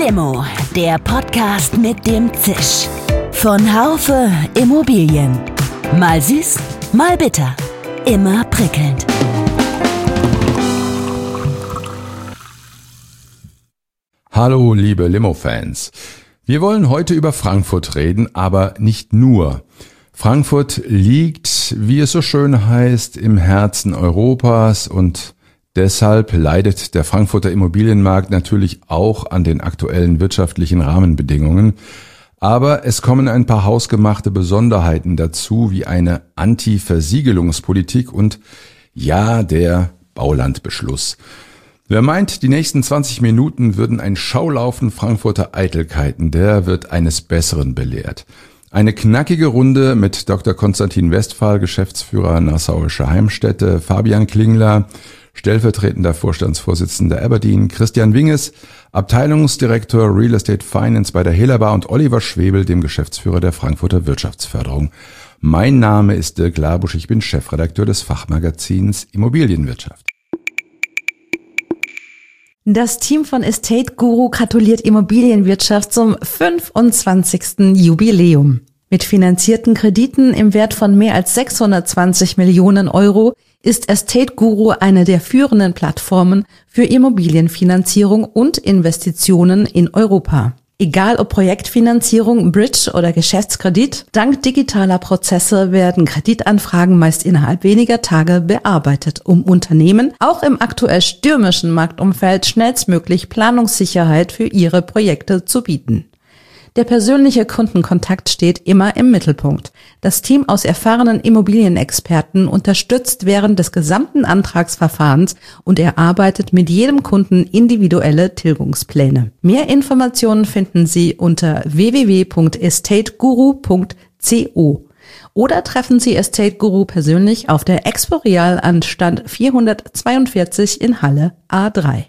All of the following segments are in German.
Limo, der Podcast mit dem Zisch. Von Haufe Immobilien. Mal süß, mal bitter. Immer prickelnd. Hallo liebe Limo-Fans. Wir wollen heute über Frankfurt reden, aber nicht nur. Frankfurt liegt, wie es so schön heißt, im Herzen Europas und deshalb leidet der Frankfurter Immobilienmarkt natürlich auch an den aktuellen wirtschaftlichen Rahmenbedingungen. Aber es kommen ein paar hausgemachte Besonderheiten dazu, wie eine Anti-Versiegelungspolitik und ja, der Baulandbeschluss. Wer meint, die nächsten 20 Minuten würden ein Schaulaufen Frankfurter Eitelkeiten, der wird eines Besseren belehrt. Eine knackige Runde mit Dr. Konstantin Westphal, Geschäftsführer Nassauische Heimstätte, Fabian Klingler, stellvertretender Vorstandsvorsitzender Aberdeen, Christian Winges, Abteilungsdirektor Real Estate Finance bei der Hellerbar und Oliver Schwebel, dem Geschäftsführer der Frankfurter Wirtschaftsförderung. Mein Name ist Dirk Labusch, ich bin Chefredakteur des Fachmagazins Immobilienwirtschaft. Das Team von Estate Guru gratuliert Immobilienwirtschaft zum 25. Jubiläum. Mit finanzierten Krediten im Wert von mehr als 620 Millionen Euro ist Estate Guru eine der führenden Plattformen für Immobilienfinanzierung und Investitionen in Europa. Egal ob Projektfinanzierung, Bridge oder Geschäftskredit, dank digitaler Prozesse werden Kreditanfragen meist innerhalb weniger Tage bearbeitet, um Unternehmen auch im aktuell stürmischen Marktumfeld schnellstmöglich Planungssicherheit für ihre Projekte zu bieten. Der persönliche Kundenkontakt steht immer im Mittelpunkt. Das Team aus erfahrenen Immobilienexperten unterstützt während des gesamten Antragsverfahrens und erarbeitet mit jedem Kunden individuelle Tilgungspläne. Mehr Informationen finden Sie unter www.estateguru.co oder treffen Sie Estate Guru persönlich auf der Expo Real an Stand 442 in Halle A3.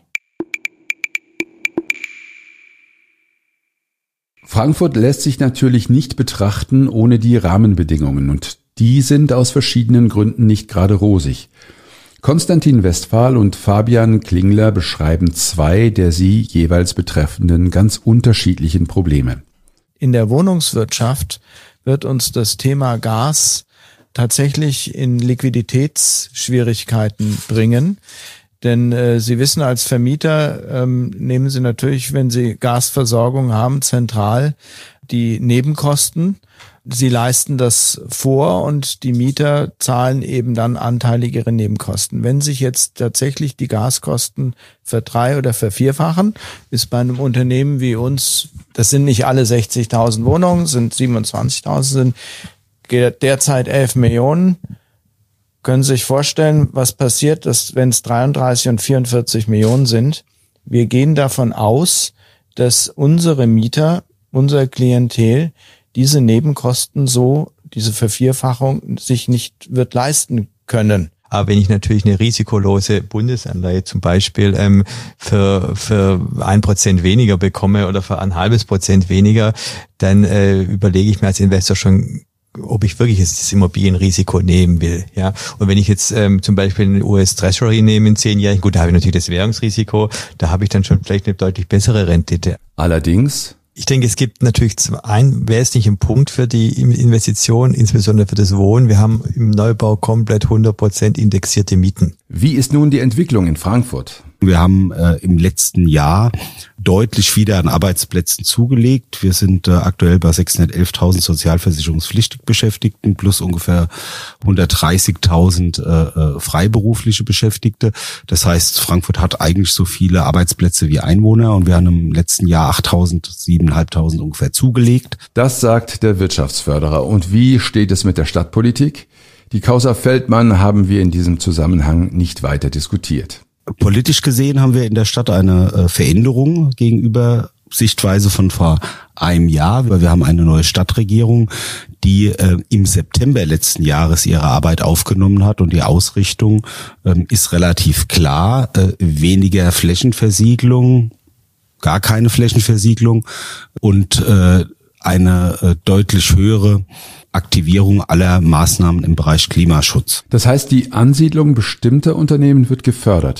Frankfurt lässt sich natürlich nicht betrachten ohne die Rahmenbedingungen und die sind aus verschiedenen Gründen nicht gerade rosig. Konstantin Westphal und Fabian Klingler beschreiben zwei der sie jeweils betreffenden ganz unterschiedlichen Probleme. In der Wohnungswirtschaft wird uns das Thema Gas tatsächlich in Liquiditätsschwierigkeiten bringen. Denn Sie wissen, als Vermieter nehmen Sie natürlich, wenn Sie Gasversorgung haben, zentral die Nebenkosten. Sie leisten das vor und die Mieter zahlen eben dann anteilig ihre Nebenkosten. Wenn sich jetzt tatsächlich die Gaskosten verdrei- oder vervierfachen, ist bei einem Unternehmen wie uns, das sind nicht alle 60.000 Wohnungen, sind 27.000, sind derzeit 11 Millionen, können Sie sich vorstellen, was passiert, dass wenn es 33 und 44 Millionen sind, wir gehen davon aus, dass unsere Mieter, unser Klientel, diese Nebenkosten diese Vervierfachung sich nicht wird leisten können. Aber wenn ich natürlich eine risikolose Bundesanleihe zum Beispiel für 1% weniger bekomme oder für 0,5% weniger, dann überlege ich mir als Investor schon, ob ich wirklich jetzt das Immobilienrisiko nehmen will, ja. Und wenn ich jetzt zum Beispiel einen US Treasury nehme in 10 Jahren, gut, da habe ich natürlich das Währungsrisiko, da habe ich dann schon vielleicht eine deutlich bessere Rendite. Allerdings, ich denke, es gibt natürlich einen wesentlichen Punkt für die Investition, insbesondere für das Wohnen. Wir haben im Neubau komplett 100% indexierte Mieten. wie ist nun die Entwicklung in Frankfurt? Wir haben im letzten Jahr deutlich wieder an Arbeitsplätzen zugelegt. Wir sind aktuell bei 611.000 sozialversicherungspflichtig Beschäftigten plus ungefähr 130.000 freiberufliche Beschäftigte. Das heißt, Frankfurt hat eigentlich so viele Arbeitsplätze wie Einwohner und wir haben im letzten Jahr 7.500 ungefähr zugelegt. Das sagt der Wirtschaftsförderer. Und wie steht es mit der Stadtpolitik? Die Causa Feldmann haben wir in diesem Zusammenhang nicht weiter diskutiert. Politisch gesehen haben wir in der Stadt eine Veränderung gegenüber Sichtweise von vor einem Jahr, weil wir haben eine neue Stadtregierung, die im September letzten Jahres ihre Arbeit aufgenommen hat und die Ausrichtung ist relativ klar, weniger Flächenversiegelung, gar keine Flächenversiegelung und eine deutlich höhere Aktivierung aller Maßnahmen im Bereich Klimaschutz. Das heißt, die Ansiedlung bestimmter Unternehmen wird gefördert.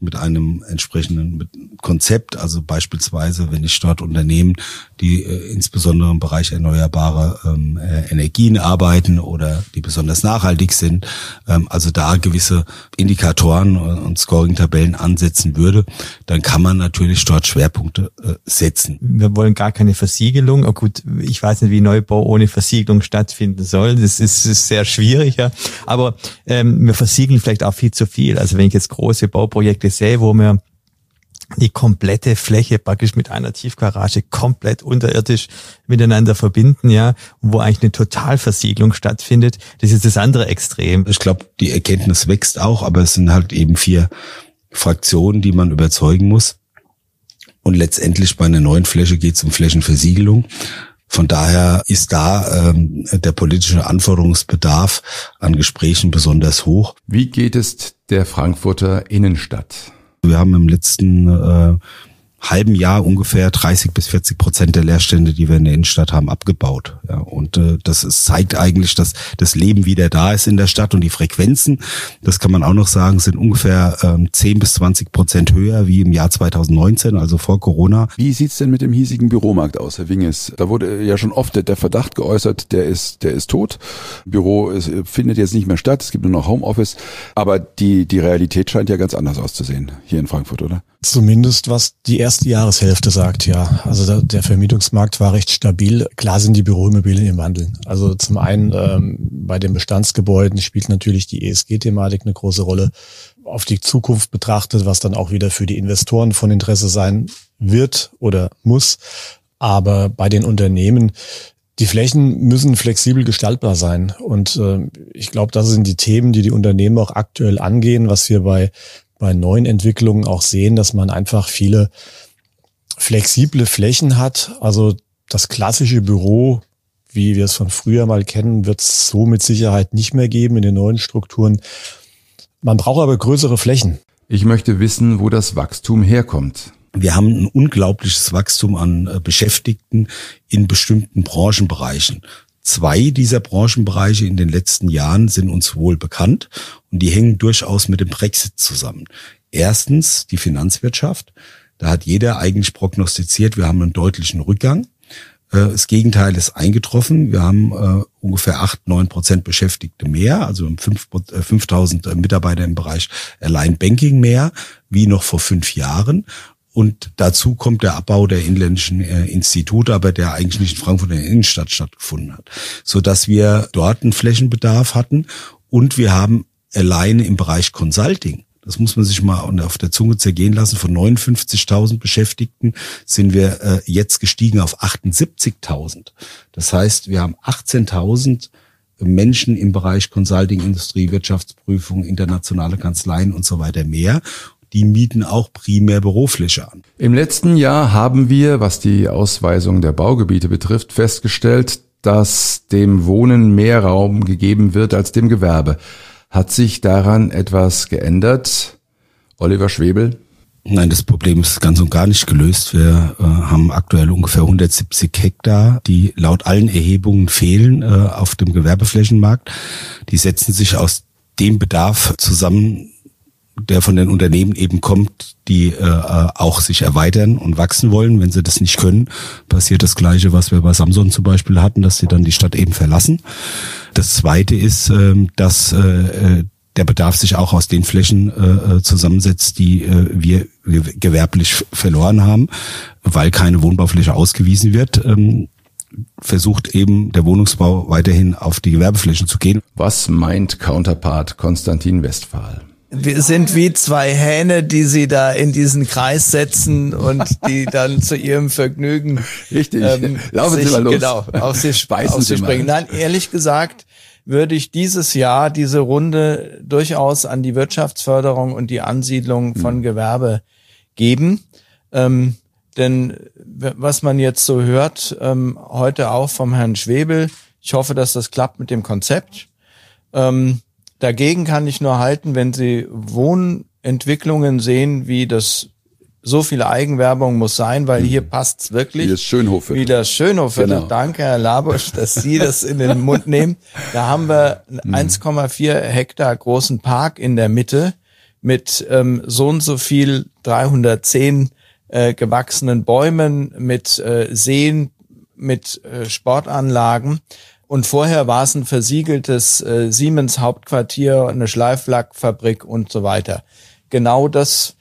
mit einem entsprechenden Konzept, also beispielsweise, wenn ich dort Unternehmen, die insbesondere im Bereich erneuerbare Energien arbeiten oder die besonders nachhaltig sind, also da gewisse Indikatoren und Scoring-Tabellen ansetzen würde, dann kann man natürlich dort Schwerpunkte setzen. Wir wollen gar keine Versiegelung. Oh gut, ich weiß nicht, wie Neubau ohne Versiegelung stattfinden soll. Das ist sehr schwierig, ja. Aber wir versiegeln vielleicht auch viel zu viel. Also wenn ich jetzt große Bauprojekte sehe, wo wir die komplette Fläche praktisch mit einer Tiefgarage komplett unterirdisch miteinander verbinden, ja, wo eigentlich eine Totalversiegelung stattfindet, das ist das andere Extrem. Ich glaube, die Erkenntnis wächst auch, aber es sind halt eben 4 Fraktionen, die man überzeugen muss. Und letztendlich bei einer neuen Fläche geht es um Flächenversiegelung. Von daher ist da der politische Anforderungsbedarf an Gesprächen besonders hoch. Wie geht es der Frankfurter Innenstadt? Wir haben im letzten halben Jahr ungefähr 30-40% der Leerstände, die wir in der Innenstadt haben, abgebaut. Ja, und zeigt eigentlich, dass das Leben wieder da ist in der Stadt und die Frequenzen, das kann man auch noch sagen, sind ungefähr 10-20% höher wie im Jahr 2019, also vor Corona. Wie sieht's denn mit dem hiesigen Büromarkt aus, Herr Winges? Da wurde ja schon oft der Verdacht geäußert, der ist tot. Büro findet jetzt nicht mehr statt, es gibt nur noch Homeoffice. Aber die Realität scheint ja ganz anders auszusehen hier in Frankfurt, oder? Zumindest was die erste Jahreshälfte sagt, ja. Also der Vermietungsmarkt war recht stabil. Klar sind die Büroimmobilien im Wandel. Also zum einen bei den Bestandsgebäuden spielt natürlich die ESG-Thematik eine große Rolle. Auf die Zukunft betrachtet, was dann auch wieder für die Investoren von Interesse sein wird oder muss. Aber bei den Unternehmen, die Flächen müssen flexibel gestaltbar sein. Und ich glaube, das sind die Themen, die Unternehmen auch aktuell angehen, was wir bei neuen Entwicklungen auch sehen, dass man einfach viele flexible Flächen hat. Also das klassische Büro, wie wir es von früher mal kennen, wird es so mit Sicherheit nicht mehr geben in den neuen Strukturen. Man braucht aber größere Flächen. Ich möchte wissen, wo das Wachstum herkommt. Wir haben ein unglaubliches Wachstum an Beschäftigten in bestimmten Branchenbereichen. 2 dieser Branchenbereiche in den letzten Jahren sind uns wohl bekannt und die hängen durchaus mit dem Brexit zusammen. Erstens die Finanzwirtschaft. Da hat jeder eigentlich prognostiziert, wir haben einen deutlichen Rückgang. Das Gegenteil ist eingetroffen. Wir haben ungefähr 8-9% Beschäftigte mehr, also 5.000 Mitarbeiter im Bereich allein Banking mehr, wie noch vor 5 Jahren. Und dazu kommt der Abbau der inländischen Institute, aber der eigentlich nicht in Frankfurt in der Innenstadt stattgefunden hat, so dass wir dort einen Flächenbedarf hatten. Und wir haben alleine im Bereich Consulting, das muss man sich mal auf der Zunge zergehen lassen, von 59.000 Beschäftigten sind wir jetzt gestiegen auf 78.000. Das heißt, wir haben 18.000 Menschen im Bereich Consulting, Industrie, Wirtschaftsprüfung, internationale Kanzleien und so weiter mehr. Die mieten auch primär Bürofläche an. Im letzten Jahr haben wir, was die Ausweisung der Baugebiete betrifft, festgestellt, dass dem Wohnen mehr Raum gegeben wird als dem Gewerbe. Hat sich daran etwas geändert? Oliver Schwebel? Nein, das Problem ist ganz und gar nicht gelöst. Wir haben aktuell ungefähr 170 Hektar, die laut allen Erhebungen fehlen auf dem Gewerbeflächenmarkt. Die setzen sich aus dem Bedarf zusammen, der von den Unternehmen eben kommt, die auch sich erweitern und wachsen wollen. Wenn sie das nicht können, passiert das Gleiche, was wir bei Samsung zum Beispiel hatten, dass sie dann die Stadt eben verlassen. Das Zweite ist, dass der Bedarf sich auch aus den Flächen zusammensetzt, die wir gewerblich verloren haben, weil keine Wohnbaufläche ausgewiesen wird. Versucht eben der Wohnungsbau weiterhin auf die Gewerbeflächen zu gehen. Was meint Counterpart Konstantin Westphal? Wir sind wie 2 Hähne, die sie da in diesen Kreis setzen und die dann zu ihrem Vergnügen Richtig. Laufen Sie mal los. Genau, auf sich springen. Nein, ehrlich gesagt würde ich dieses Jahr diese Runde durchaus an die Wirtschaftsförderung und die Ansiedlung von Gewerbe geben. Denn was man jetzt so hört, heute auch vom Herrn Schwebel, ich hoffe, dass das klappt mit dem Konzept. Dagegen kann ich nur halten, wenn Sie Wohnentwicklungen sehen, wie das so viel Eigenwerbung muss sein, weil hier passt's wirklich. Wie das Schönhof. Wie das Schönhof. Genau. Danke, Herr Labusch, dass Sie das in den Mund nehmen. Da haben wir einen 1,4 Hektar großen Park in der Mitte mit so und so viel 310 gewachsenen Bäumen, mit Seen, mit Sportanlagen. Und vorher war es ein versiegeltes Siemens Hauptquartier, eine Schleiflackfabrik und so weiter. Genau das,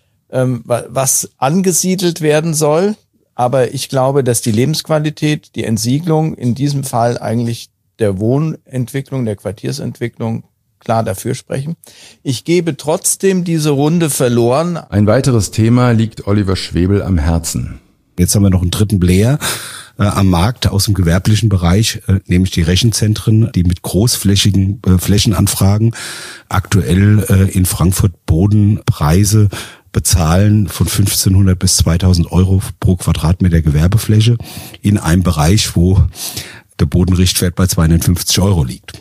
was angesiedelt werden soll. Aber ich glaube, dass die Lebensqualität, die Entsiegelung in diesem Fall eigentlich der Wohnentwicklung, der Quartiersentwicklung klar dafür sprechen. Ich gebe trotzdem diese Runde verloren. Ein weiteres Thema liegt Oliver Schwebel am Herzen. Jetzt haben wir noch einen dritten Player am Markt aus dem gewerblichen Bereich, nämlich die Rechenzentren, die mit großflächigen Flächenanfragen aktuell in Frankfurt Bodenpreise bezahlen von 1.500 bis 2.000 Euro pro Quadratmeter Gewerbefläche in einem Bereich, wo der Bodenrichtwert bei 250 Euro liegt.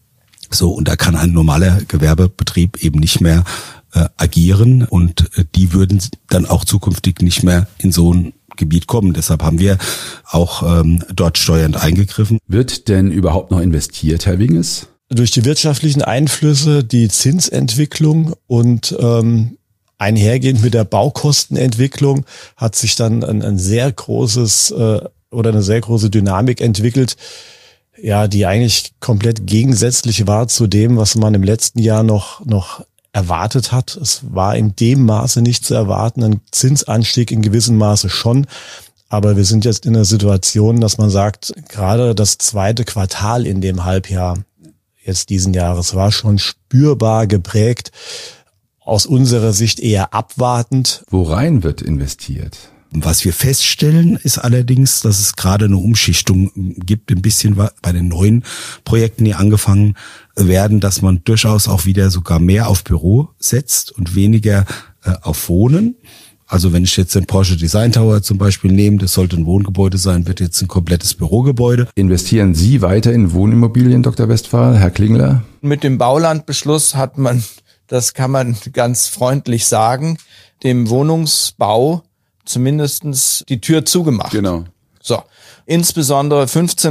So, und da kann ein normaler Gewerbebetrieb eben nicht mehr agieren und die würden dann auch zukünftig nicht mehr in so ein Gebiet kommen. Deshalb haben wir auch dort steuernd eingegriffen. Wird denn überhaupt noch investiert, Herr Winges? Durch die wirtschaftlichen Einflüsse, die Zinsentwicklung und einhergehend mit der Baukostenentwicklung hat sich dann ein sehr großes oder eine sehr große Dynamik entwickelt, ja, die eigentlich komplett gegensätzlich war zu dem, was man im letzten Jahr noch erwartet hat. Es war in dem Maße nicht zu erwarten, ein Zinsanstieg in gewissem Maße schon. Aber wir sind jetzt in einer Situation, dass man sagt, gerade das zweite Quartal in dem Halbjahr jetzt diesen Jahres war schon spürbar geprägt, aus unserer Sicht eher abwartend. Worein wird investiert? Was wir feststellen, ist allerdings, dass es gerade eine Umschichtung gibt, ein bisschen bei den neuen Projekten, die angefangen werden, dass man durchaus auch wieder sogar mehr auf Büro setzt und weniger auf Wohnen. Also wenn ich jetzt den Porsche Design Tower zum Beispiel nehme, das sollte ein Wohngebäude sein, wird jetzt ein komplettes Bürogebäude. Investieren Sie weiter in Wohnimmobilien, Dr. Westphal, Herr Klingler? Mit dem Baulandbeschluss hat man, das kann man ganz freundlich sagen, dem Wohnungsbau zumindestens die Tür zugemacht. Genau. So. Insbesondere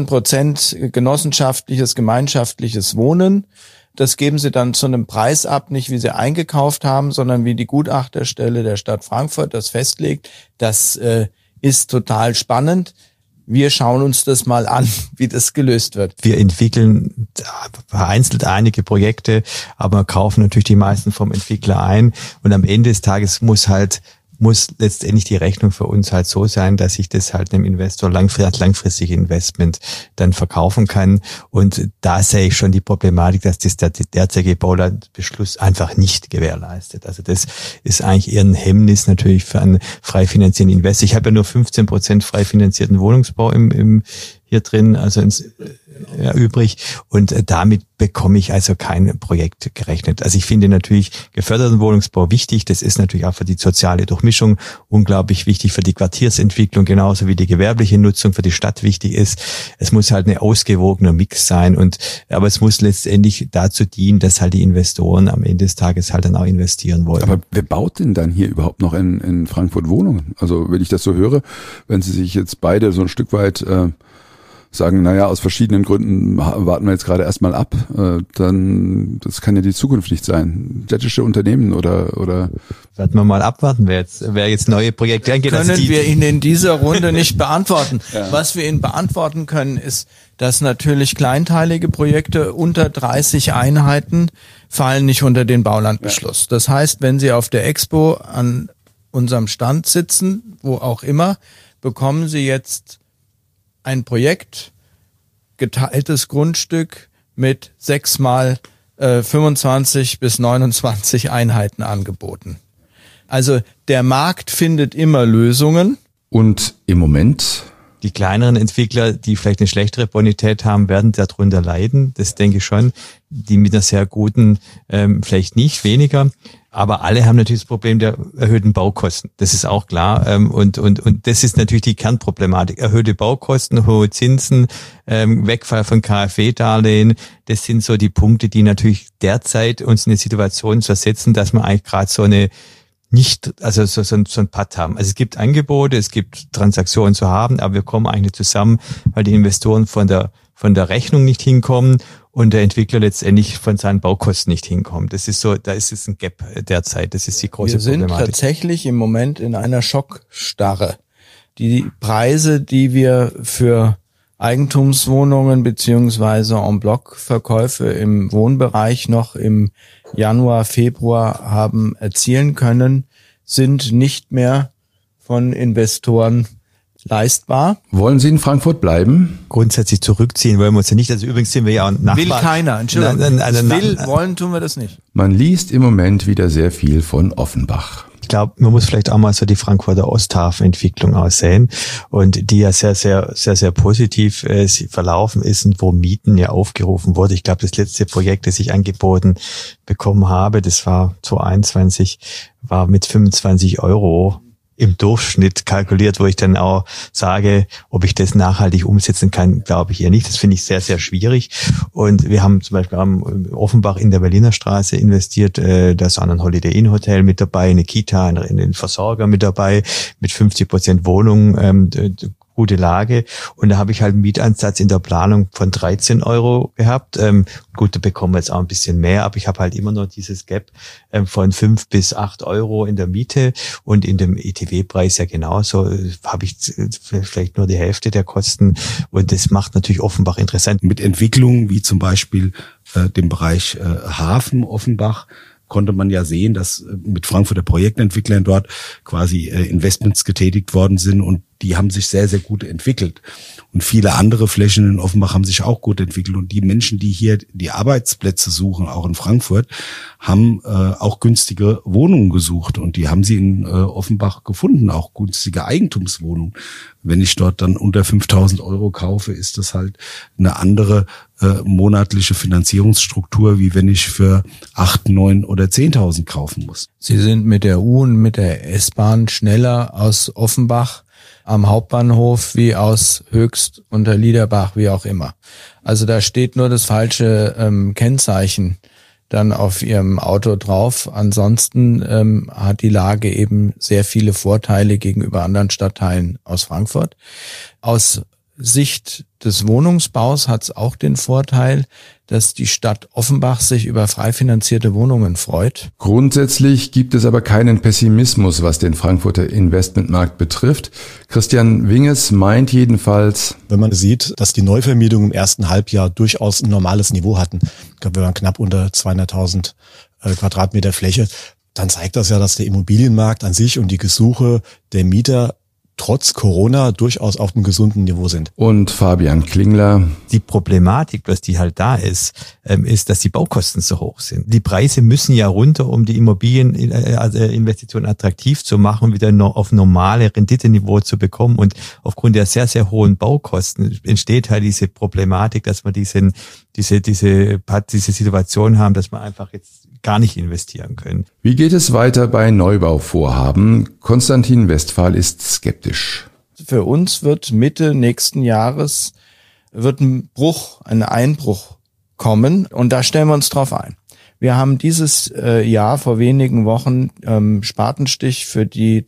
15% genossenschaftliches, gemeinschaftliches Wohnen. Das geben Sie dann zu einem Preis ab, nicht wie Sie eingekauft haben, sondern wie die Gutachterstelle der Stadt Frankfurt das festlegt. Das ist total spannend. Wir schauen uns das mal an, wie das gelöst wird. Wir entwickeln vereinzelt einige Projekte, aber kaufen natürlich die meisten vom Entwickler ein. Und am Ende des Tages muss letztendlich die Rechnung für uns halt so sein, dass ich das halt einem Investor langfristige Investment dann verkaufen kann. Und da sehe ich schon die Problematik, dass das der derzeitige Baulandbeschluss einfach nicht gewährleistet. Also das ist eigentlich eher ein Hemmnis natürlich für einen frei finanzierenden Investor. Ich habe ja nur 15% frei finanzierten Wohnungsbau im hier drin, also übrig, und damit bekomme ich also kein Projekt gerechnet. Also ich finde natürlich geförderten Wohnungsbau wichtig, das ist natürlich auch für die soziale Durchmischung unglaublich wichtig, für die Quartiersentwicklung genauso wie die gewerbliche Nutzung für die Stadt wichtig ist. Es muss halt eine ausgewogener Mix sein, aber es muss letztendlich dazu dienen, dass halt die Investoren am Ende des Tages halt dann auch investieren wollen. Aber wer baut denn dann hier überhaupt noch in Frankfurt Wohnungen? Also wenn ich das so höre, wenn Sie sich jetzt beide so ein Stück weit sagen, naja, aus verschiedenen Gründen warten wir jetzt gerade erstmal ab, dann, das kann ja die Zukunft nicht sein. Städtische Unternehmen oder? Werden wir mal abwarten, wer jetzt neue Projekte angeht. Können wir Ihnen in dieser Runde nicht beantworten. Ja. Was wir Ihnen beantworten können, ist, dass natürlich kleinteilige Projekte unter 30 Einheiten fallen nicht unter den Baulandbeschluss. Ja. Das heißt, wenn Sie auf der Expo an unserem Stand sitzen, wo auch immer, bekommen Sie jetzt ein Projekt, geteiltes Grundstück mit 6 mal 25 bis 29 Einheiten angeboten. Also der Markt findet immer Lösungen. Und im Moment? Die kleineren Entwickler, die vielleicht eine schlechtere Bonität haben, werden darunter leiden. Das denke ich schon. Die mit einer sehr guten, vielleicht nicht, weniger. Aber alle haben natürlich das Problem der erhöhten Baukosten. Das ist auch klar. Und das ist natürlich die Kernproblematik. Erhöhte Baukosten, hohe Zinsen, Wegfall von KfW-Darlehen. Das sind so die Punkte, die natürlich derzeit uns in eine Situation versetzen, dass man eigentlich gerade so ein Patt haben. Also es gibt Angebote, es gibt Transaktionen zu haben, aber wir kommen eigentlich nicht zusammen, weil die Investoren von der von der Rechnung nicht hinkommen und der Entwickler letztendlich von seinen Baukosten nicht hinkommt. Das ist so, da ist es ein Gap derzeit. Das ist die große Problematik. Wir sind tatsächlich im Moment in einer Schockstarre. Die Preise, die wir für Eigentumswohnungen beziehungsweise En-Bloc-Verkäufe im Wohnbereich noch im Januar, Februar haben erzielen können, sind nicht mehr von Investoren leistbar. Wollen Sie in Frankfurt bleiben? Grundsätzlich zurückziehen wollen wir uns ja nicht. Also übrigens sind wir ja Nachbarn. Will keiner, Entschuldigung. Wollen tun wir das nicht. Man liest im Moment wieder sehr viel von Offenbach. Ich glaube, man muss vielleicht auch mal so die Frankfurter Osthafenentwicklung aussehen und die ja sehr positiv verlaufen ist und wo Mieten ja aufgerufen wurde. Ich glaube, das letzte Projekt, das ich angeboten bekommen habe, das war 2021, war mit 25 € im Durchschnitt kalkuliert, wo ich dann auch sage, ob ich das nachhaltig umsetzen kann, glaube ich eher nicht. Das finde ich sehr, sehr schwierig. Und wir haben zum Beispiel am Offenbach in der Berliner Straße investiert. Da ist auch ein Holiday Inn Hotel mit dabei, eine Kita, einen Versorger mit dabei, mit 50% Wohnungen, gute Lage. Und da habe ich halt einen Mietansatz in der Planung von 13 € gehabt. Gut, da bekommen wir jetzt auch ein bisschen mehr, aber ich habe halt immer noch dieses Gap von 5 bis 8 € in der Miete und in dem ETW-Preis ja genauso. Habe ich vielleicht nur die Hälfte der Kosten und das macht natürlich Offenbach interessant. Mit Entwicklungen wie zum Beispiel dem Bereich Hafen Offenbach konnte man ja sehen, dass mit Frankfurter Projektentwicklern dort quasi Investments getätigt worden sind und die haben sich sehr, sehr gut entwickelt. Und viele andere Flächen in Offenbach haben sich auch gut entwickelt. Und die Menschen, die hier die Arbeitsplätze suchen, auch in Frankfurt, haben auch günstige Wohnungen gesucht. Und die haben sie in Offenbach gefunden, auch günstige Eigentumswohnungen. Wenn ich dort dann unter 5.000 € kaufe, ist das halt eine andere monatliche Finanzierungsstruktur, wie wenn ich für 8, 9 oder 10.000 kaufen muss. Sie sind mit der U- und mit der S-Bahn schneller aus Offenbach am Hauptbahnhof wie aus Höchst unter Liederbach, wie auch immer. Also da steht nur das falsche Kennzeichen dann auf Ihrem Auto drauf. Ansonsten hat die Lage eben sehr viele Vorteile gegenüber anderen Stadtteilen aus Frankfurt. Aus Sicht des Wohnungsbaus hat es auch den Vorteil, dass die Stadt Offenbach sich über frei finanzierte Wohnungen freut. Grundsätzlich gibt es aber keinen Pessimismus, was den Frankfurter Investmentmarkt betrifft. Christian Winges meint jedenfalls, wenn man sieht, dass die Neuvermietungen im ersten Halbjahr durchaus ein normales Niveau hatten, ich glaube, wir waren knapp unter 200.000 Quadratmeter Fläche, dann zeigt das ja, dass der Immobilienmarkt an sich und die Gesuche der Mieter trotz Corona durchaus auf einem gesunden Niveau sind. Und Fabian Klingler. Die Problematik, was die halt da ist, ist, dass die Baukosten so hoch sind. Die Preise müssen ja runter, um die Immobilieninvestitionen attraktiv zu machen, wieder auf normale Renditeniveau zu bekommen. Und aufgrund der sehr, sehr hohen Baukosten entsteht halt diese Problematik, dass wir diese Situation haben, dass wir einfach jetzt gar nicht investieren können. Wie geht es weiter bei Neubauvorhaben? Konstantin Westphal ist skeptisch. Für uns wird Mitte nächsten Jahres ein Einbruch kommen und da stellen wir uns drauf ein. Wir haben dieses Jahr vor wenigen Wochen Spatenstich für die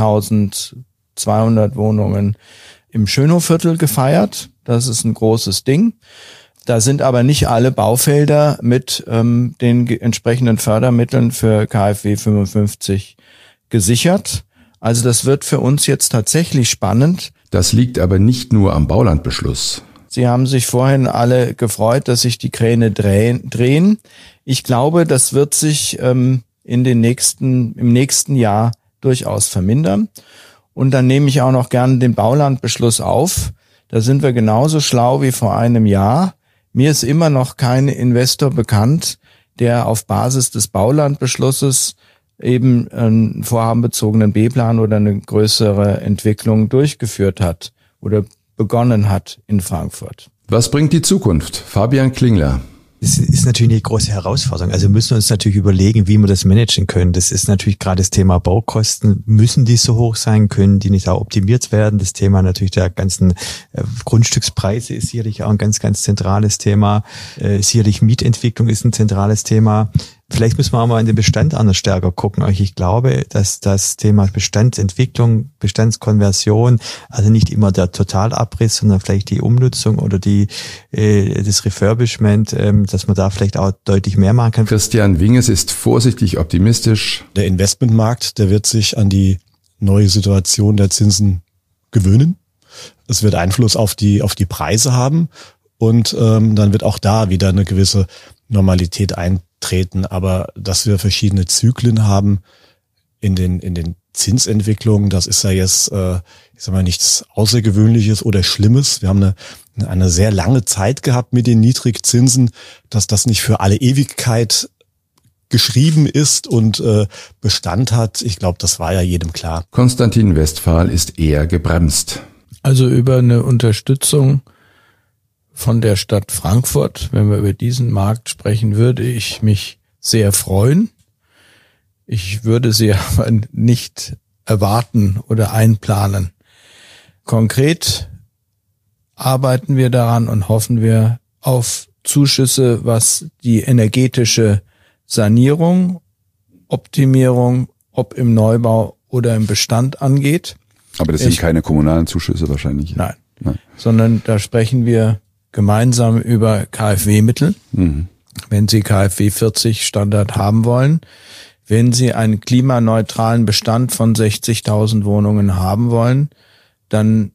2200 Wohnungen im Schönhofviertel gefeiert. Das ist ein großes Ding. Da sind aber nicht alle Baufelder mit den entsprechenden Fördermitteln für KfW 55 gesichert. Also das wird für uns jetzt tatsächlich spannend. Das liegt aber nicht nur am Baulandbeschluss. Sie haben sich vorhin alle gefreut, dass sich die Kräne drehen. Ich glaube, das wird sich im nächsten Jahr durchaus vermindern. Und dann nehme ich auch noch gerne den Baulandbeschluss auf. Da sind wir genauso schlau wie vor einem Jahr. Mir ist immer noch kein Investor bekannt, der auf Basis des Baulandbeschlusses eben einen vorhabenbezogenen B-Plan oder eine größere Entwicklung durchgeführt hat oder begonnen hat in Frankfurt. Was bringt die Zukunft? Fabian Klingler. Das ist natürlich eine große Herausforderung. Also wir müssen uns natürlich überlegen, wie wir das managen können. Das ist natürlich gerade das Thema Baukosten. Müssen die so hoch sein? Können die nicht auch optimiert werden? Das Thema natürlich der ganzen Grundstückspreise ist sicherlich auch ein ganz, ganz zentrales Thema. Sicherlich Mietentwicklung ist ein zentrales Thema. Vielleicht müssen wir auch mal in den Bestand anders stärker gucken. Ich glaube, dass das Thema Bestandsentwicklung, Bestandskonversion, also nicht immer der Totalabriss, sondern vielleicht die Umnutzung oder das Refurbishment, dass man da vielleicht auch deutlich mehr machen kann. Christian Winges ist vorsichtig optimistisch. Der Investmentmarkt, der wird sich an die neue Situation der Zinsen gewöhnen. Es wird Einfluss auf die Preise haben und dann wird auch da wieder eine gewisse Normalität eintreten. Aber dass wir verschiedene Zyklen haben in den Zinsentwicklungen, das ist ja jetzt, ich sag mal, nichts Außergewöhnliches oder Schlimmes. Wir haben eine sehr lange Zeit gehabt mit den Niedrigzinsen, dass das nicht für alle Ewigkeit geschrieben ist und Bestand hat. Ich glaube, das war ja jedem klar. Konstantin Westphal ist eher gebremst. Also über eine Unterstützung von der Stadt Frankfurt, wenn wir über diesen Markt sprechen, würde ich mich sehr freuen. Ich würde sie aber nicht erwarten oder einplanen. Konkret arbeiten wir daran und hoffen wir auf Zuschüsse, was die energetische Sanierung, Optimierung, ob im Neubau oder im Bestand angeht. Aber das sind keine kommunalen Zuschüsse wahrscheinlich. Nein. Sondern da sprechen wir gemeinsam über KfW-Mittel. Mhm. Wenn Sie KfW 40 Standard haben wollen, wenn Sie einen klimaneutralen Bestand von 60.000 Wohnungen haben wollen, dann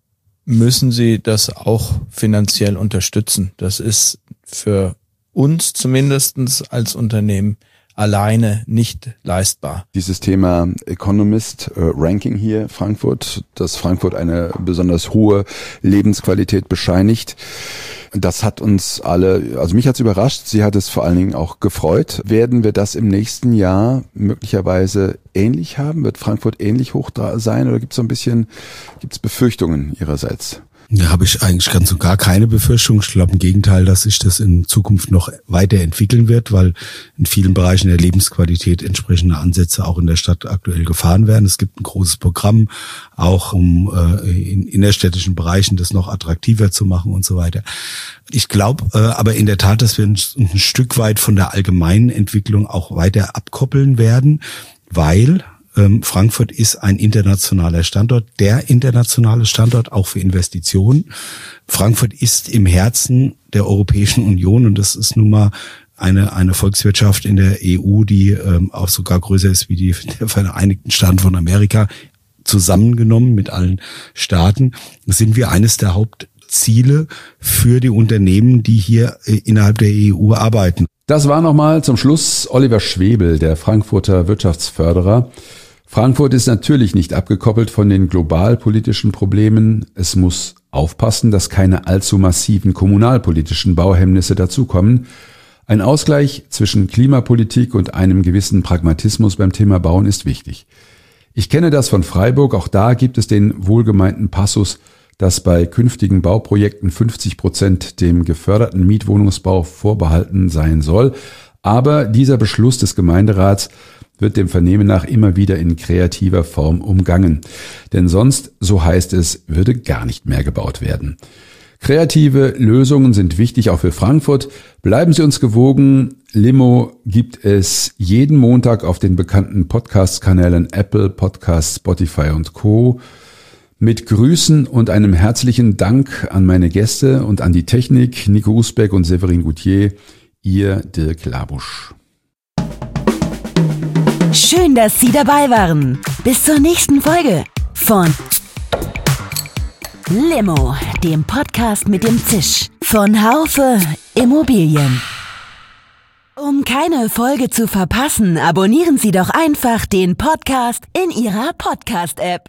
müssen Sie das auch finanziell unterstützen. Das ist für uns zumindestens als Unternehmen alleine nicht leistbar. Dieses Thema Economist Ranking hier Frankfurt, dass Frankfurt eine besonders hohe Lebensqualität bescheinigt, das hat uns alle, also mich hat es überrascht, sie hat es vor allen Dingen auch gefreut. Werden wir das im nächsten Jahr möglicherweise ähnlich haben? Wird Frankfurt ähnlich hoch sein oder gibt es Befürchtungen Ihrerseits? Da habe ich eigentlich ganz und gar keine Befürchtung. Ich glaube im Gegenteil, dass sich das in Zukunft noch weiterentwickeln wird, weil in vielen Bereichen der Lebensqualität entsprechende Ansätze auch in der Stadt aktuell gefahren werden. Es gibt ein großes Programm, auch um in innerstädtischen Bereichen das noch attraktiver zu machen und so weiter. Ich glaube aber in der Tat, dass wir ein Stück weit von der allgemeinen Entwicklung auch weiter abkoppeln werden, weil Frankfurt ist ein internationaler Standort, der internationale Standort auch für Investitionen. Frankfurt ist im Herzen der Europäischen Union und das ist nun mal eine Volkswirtschaft in der EU, die auch sogar größer ist wie der Vereinigten Staaten von Amerika. Zusammengenommen mit allen Staaten sind wir eines der Hauptziele für die Unternehmen, die hier innerhalb der EU arbeiten. Das war nochmal zum Schluss Oliver Schwebel, der Frankfurter Wirtschaftsförderer. Frankfurt ist natürlich nicht abgekoppelt von den globalpolitischen Problemen. Es muss aufpassen, dass keine allzu massiven kommunalpolitischen Bauhemmnisse dazukommen. Ein Ausgleich zwischen Klimapolitik und einem gewissen Pragmatismus beim Thema Bauen ist wichtig. Ich kenne das von Freiburg, auch da gibt es den wohlgemeinten Passus, dass bei künftigen Bauprojekten 50% dem geförderten Mietwohnungsbau vorbehalten sein soll. Aber dieser Beschluss des Gemeinderats wird dem Vernehmen nach immer wieder in kreativer Form umgangen. Denn sonst, so heißt es, würde gar nicht mehr gebaut werden. Kreative Lösungen sind wichtig auch für Frankfurt. Bleiben Sie uns gewogen. Limo gibt es jeden Montag auf den bekannten Podcast-Kanälen Apple, Podcasts, Spotify und Co. Mit Grüßen und einem herzlichen Dank an meine Gäste und an die Technik, Nico Usbeck und Severin Goutier, Ihr Dirk Labusch. Schön, dass Sie dabei waren. Bis zur nächsten Folge von Limo, dem Podcast mit dem Zisch von Haufe Immobilien. Um keine Folge zu verpassen, abonnieren Sie doch einfach den Podcast in Ihrer Podcast-App.